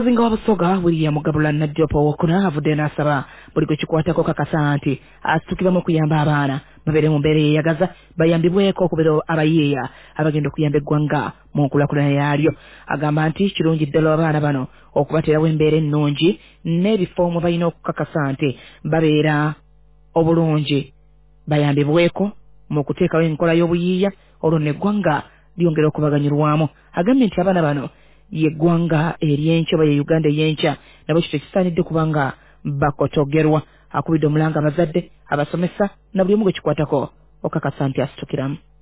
Muzinga wa Busoga William Gabula Nadjopo Wokuna avudde n'asaba buli gwe kikwatako kakasa nti asitukira mu kuyamba abaana babeere mu mbeera eyagaza bayambibweko okubeera abayeeya abagenda okuyamba eggwanga mu nkulakulana yaalyo. Agamba nti kirungi ddala abaana bano okubateerawo embeera ennungi n'ebifo mwe balina okukakasa nti babeera obulungi bayambibweko mu kuteekawo enkola y'obuyiiya olwo n'eggwanga lyongera okubaganyulwamu. Agambye nti abaana bano yeggwanga ery'enkya oba ye Uganda ey'enkya nabo kito kisaanidde kubanga bakotogerwa. Akubidde omulanga abazadde abasomesa na buli omu gwe kikwatako okakasa nti asitukiramu.